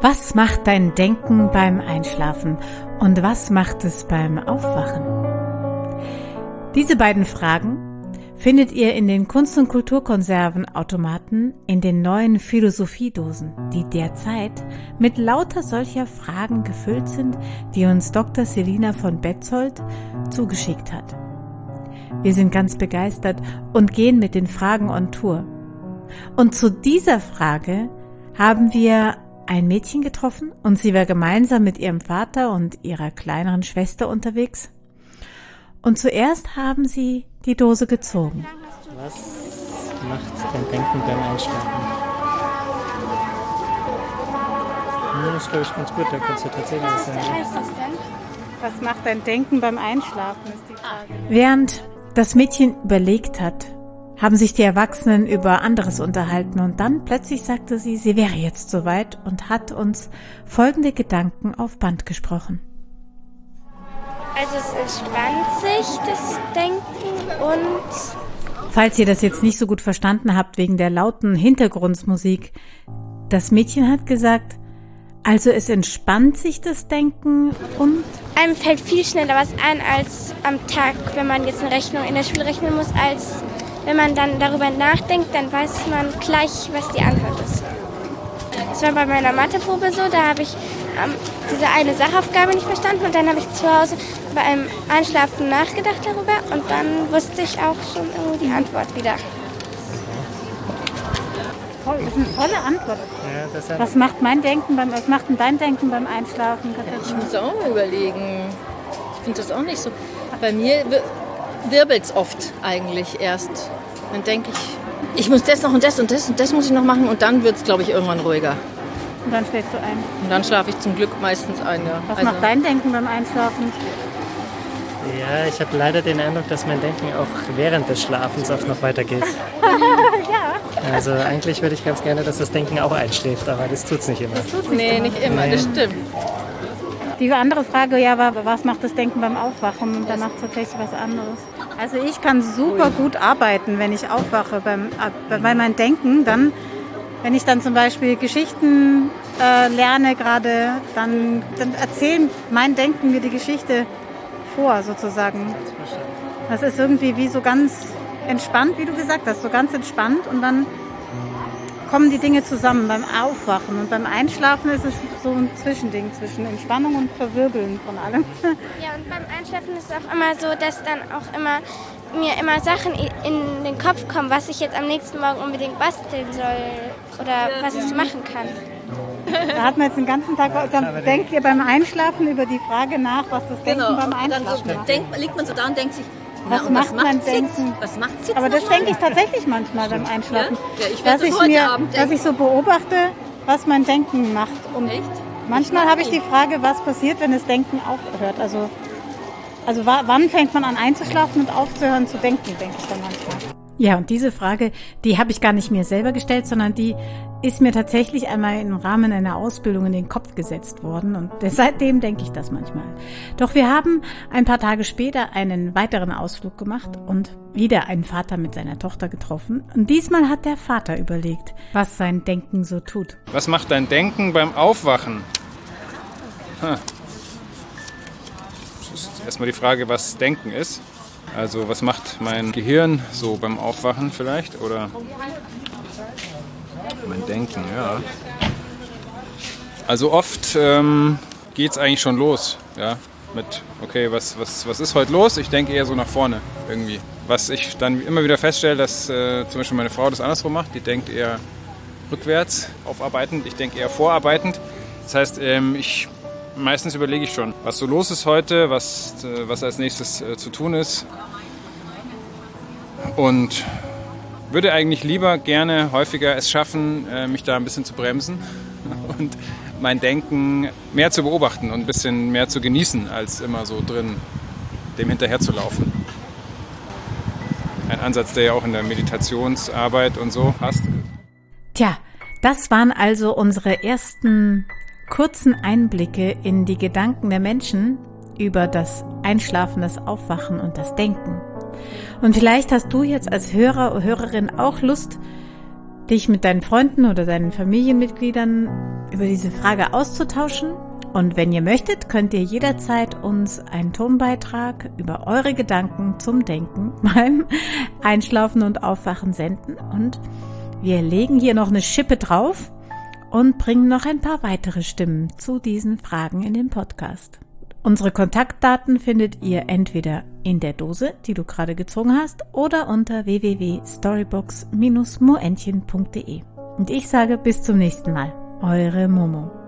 Was macht dein Denken beim Einschlafen und was macht es beim Aufwachen? Diese beiden Fragen findet ihr in den Kunst- und Kulturkonservenautomaten in den neuen Philosophiedosen, die derzeit mit lauter solcher Fragen gefüllt sind, die uns Dr. Selina von Betzold zugeschickt hat. Wir sind ganz begeistert und gehen mit den Fragen on Tour. Und zu dieser Frage haben wir ein Mädchen getroffen und sie war gemeinsam mit ihrem Vater und ihrer kleineren Schwester unterwegs. Und zuerst haben sie die Dose gezogen. Was macht dein Denken beim Einschlafen? Das ist, glaube ich, ganz gut, da kannst du tatsächlich was sagen. Was heißt das denn? Was macht dein Denken beim Einschlafen, ist die Frage. Während das Mädchen überlegt hat, haben sich die Erwachsenen über anderes unterhalten und dann plötzlich sagte sie, sie wäre jetzt soweit und hat uns folgende Gedanken auf Band gesprochen. Also es entspannt sich das Denken und... Falls ihr das jetzt nicht so gut verstanden habt wegen der lauten Hintergrundmusik, das Mädchen hat gesagt, also es entspannt sich das Denken und... Einem fällt viel schneller was ein als am Tag, wenn man jetzt eine Rechnung in der Schule rechnen muss, als wenn man dann darüber nachdenkt, dann weiß man gleich, was die Antwort ist. Das war bei meiner Matheprobe so, da habe ich diese eine Sachaufgabe nicht verstanden und dann habe ich zu Hause beim Einschlafen nachgedacht darüber und dann wusste ich auch schon irgendwie die Antwort wieder. Toll, das ist eine tolle Antwort. Ja, Was macht denn dein Denken beim Einschlafen? Ich muss auch mal überlegen. Ich finde das auch nicht so. Bei mir wirbelt es oft eigentlich erst. Dann denke ich muss das noch und das und das und das muss ich noch machen und dann wird es, glaube ich, irgendwann ruhiger. Und dann schläfst du ein. Und dann schlafe ich zum Glück meistens ein, ja. Was macht dein Denken beim Einschlafen? Ja, ich habe leider den Eindruck, dass mein Denken auch während des Schlafens oft noch weitergeht. Ja. Also eigentlich würde ich ganz gerne, dass das Denken auch einschläft, aber das tut es nicht immer. Nee, nicht immer, das stimmt. Die andere Frage war, was macht das Denken beim Aufwachen? Und danach tatsächlich was anderes. Also ich kann super gut arbeiten, wenn ich aufwache. Bei meinem Denken, wenn ich dann zum Beispiel Geschichten lerne gerade, dann erzählt mein Denken mir die Geschichte vor, sozusagen. Das ist irgendwie wie so ganz entspannt, wie du gesagt hast, so ganz entspannt und dann kommen die Dinge zusammen beim Aufwachen und beim Einschlafen ist es so ein Zwischending zwischen Entspannung und Verwirbeln von allem. Ja, und beim Einschlafen ist es auch immer so, dass dann auch mir immer Sachen in den Kopf kommen, was ich jetzt am nächsten Morgen unbedingt basteln soll oder was ich machen kann. Da hat man jetzt den ganzen Tag, dann denkt ihr beim Einschlafen über die Frage nach, was das Denken beim Einschlafen macht. Liegt man so da und denkt sich, was macht mein Denken? Was macht es jetzt? Aber das denke ich tatsächlich manchmal beim Einschlafen. Ja, ich werde das heute Abend denken. Dass ich so beobachte, was mein Denken macht. Und echt? Manchmal habe ich die Frage, was passiert, wenn das Denken aufhört. Also wann fängt man an einzuschlafen und aufzuhören zu denken, denke ich dann manchmal. Ja, und diese Frage, die habe ich gar nicht mir selber gestellt, sondern die ist mir tatsächlich einmal im Rahmen einer Ausbildung in den Kopf gesetzt worden und seitdem denke ich das manchmal. Doch wir haben ein paar Tage später einen weiteren Ausflug gemacht und wieder einen Vater mit seiner Tochter getroffen. Und diesmal hat der Vater überlegt, was sein Denken so tut. Was macht dein Denken beim Aufwachen? Das ist erstmal die Frage, was Denken ist. Also was macht mein Gehirn so beim Aufwachen vielleicht? Oder mein Denken, ja. Also oft geht es eigentlich schon los, ja, mit, okay, was ist heute los? Ich denke eher so nach vorne irgendwie. Was ich dann immer wieder feststelle, dass zum Beispiel meine Frau das andersrum macht. Die denkt eher rückwärts, aufarbeitend. Ich denke eher vorarbeitend. Das heißt, meistens überlege ich schon, was so los ist heute, was als nächstes zu tun ist. Und würde eigentlich lieber gerne häufiger es schaffen, mich da ein bisschen zu bremsen und mein Denken mehr zu beobachten und ein bisschen mehr zu genießen, als immer so drin dem hinterher zu laufen. Ein Ansatz, der ja auch in der Meditationsarbeit und so passt. Tja, das waren also unsere ersten kurzen Einblicke in die Gedanken der Menschen über das Einschlafen, das Aufwachen und das Denken. Und vielleicht hast du jetzt als Hörer oder Hörerin auch Lust, dich mit deinen Freunden oder deinen Familienmitgliedern über diese Frage auszutauschen. Und wenn ihr möchtet, könnt ihr jederzeit uns einen Tonbeitrag über eure Gedanken zum Denken beim Einschlafen und Aufwachen senden. Und wir legen hier noch eine Schippe drauf und bringen noch ein paar weitere Stimmen zu diesen Fragen in den Podcast. Unsere Kontaktdaten findet ihr entweder in der Dose, die du gerade gezogen hast, oder unter www.storybox-moentchen.de. Und ich sage bis zum nächsten Mal. Eure Momo.